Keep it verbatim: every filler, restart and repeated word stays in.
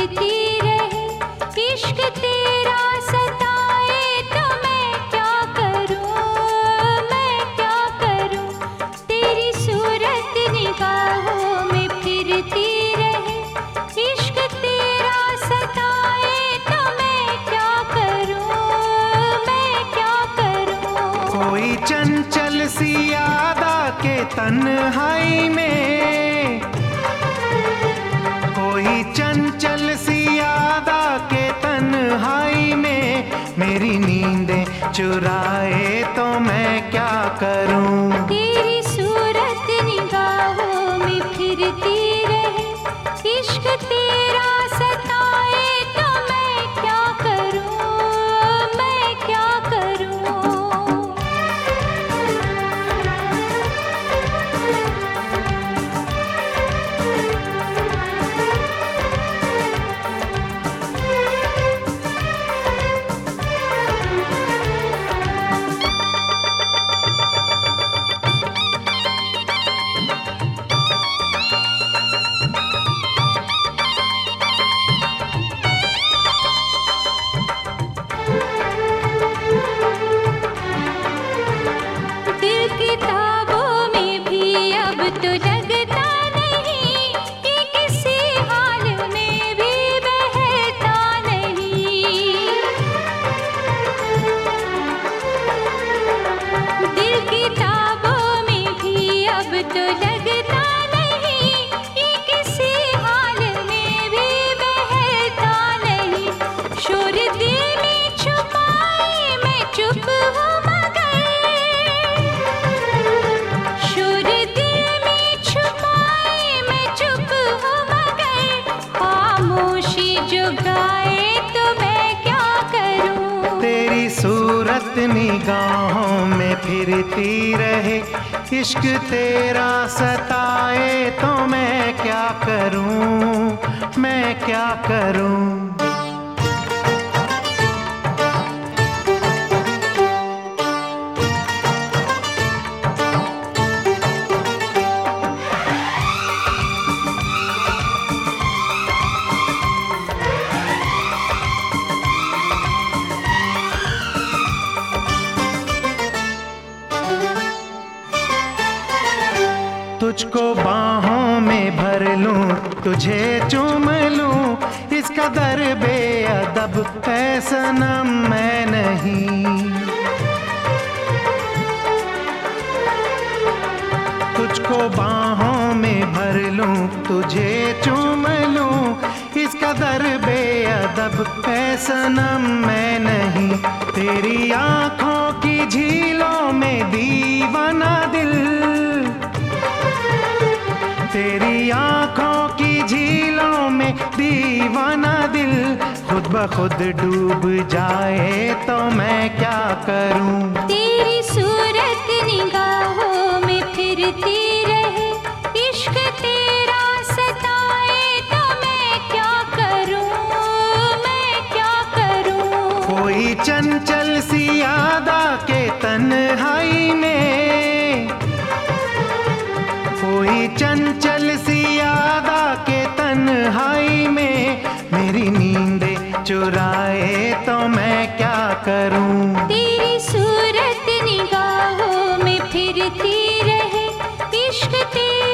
फिरती रहे, इश्क तेरा सताए तो मैं क्या करूं, मैं क्या करूं। तेरी सूरत निगाहों में फिरती रहे, इश्क तेरा सताए तो मैं क्या करूं, मैं क्या करूं। कोई चंचल सी याद आके तन्हाई में, कोई चंचल सी याद आके तन्हाई में मेरी नींदें चुराए तो मैं क्या करूं। तेरी सूरत निगाहों में फिरती रहे, इश्क तेरा सताए तो मैं क्या करूं, मैं क्या करूं। तो लगता नहीं ये किसी हाल में भी बहता नहीं। शोर दिल में छुपाए मैं चुप हूँ मगर, शोर दिल में छुपाए मैं चुप हूँ मगर, खामोशी जो गाए तो मैं क्या करूँ। तेरी सूरत निगाहों में फिरती रहे, इश्क तेरा सताए तो मैं क्या करूं, मैं क्या करूं। तुझको बाहों में भर लूं, तुझे चूम लूं, इस कदर बेअदब है सनम मैं नहीं। तुझको बाहों में भर लूं, तुझे चूम लूं, इस कदर बेअदब है सनम मैं नहीं। तेरी आंखों की झीलों में दीवाना दिल, तेरी आंखों की झीलों में दीवाना दिल खुद ब खुद डूब जाए तो मैं क्या करूं। तेरी सूरत निगाहों में फिरती रहे, इश्क तेरा सताए तो मैं क्या करूं, मैं क्या करूं। कोई चंचल सी याद आके तन्हाई में, कोई चंचल सी याद आके तन्हाई में मेरी नींदें चुराए तो मैं क्या करूं। तेरी सूरत निगाहों में फिरती रहे, इश्क तेरा